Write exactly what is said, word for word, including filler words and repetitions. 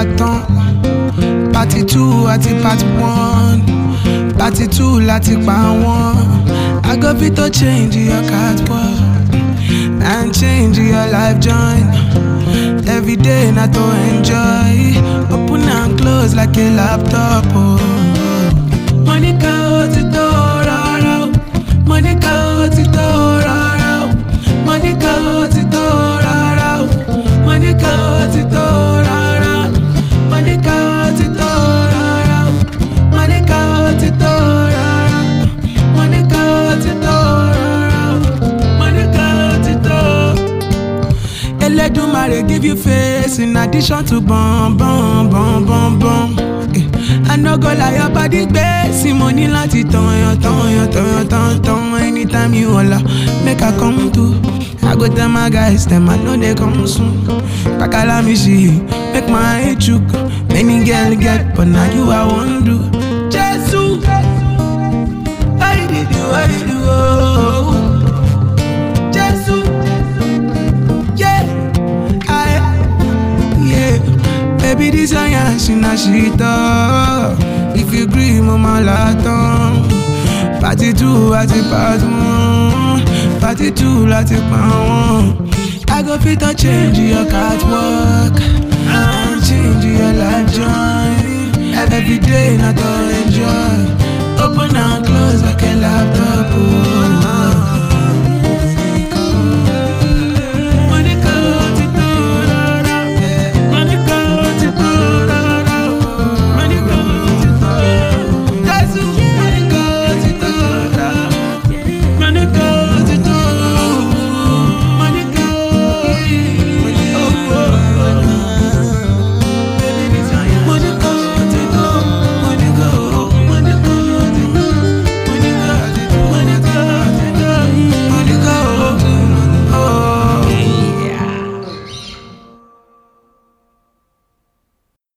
tán. Party two àti part one, party two láti pa wọ́n. I go fit to change your catwalk and change your life join. Every day not to enjoy, open and close like a laptop. Oh. Monica, what's it all? Monica, what's it all? Monica, what's it all? Monica, what's it all? Monica, what's it all? Monica, what's it all? Monica, what's it all? Monica, what's it all? Eledumare give you face in addition to bum bum bum bum bum. I no go lie, your body base money lati ton yo ton yo ton yo ton ton. Anytime you holla, make I come through. I go tell my guys, them I know they come soon. Pakala me see, make my head chook. Many girl get, but now you I want do. Jesus, I did you, I did you, oh. Jesus, yeah, I, yeah. Baby, this a yashi na shita. If you agree, mama laton. Party two, party part one. Party two, party part one. I go fit to change your catwalk and change your life joy. Every day not to enjoy. Open and close like a laptop. Oh.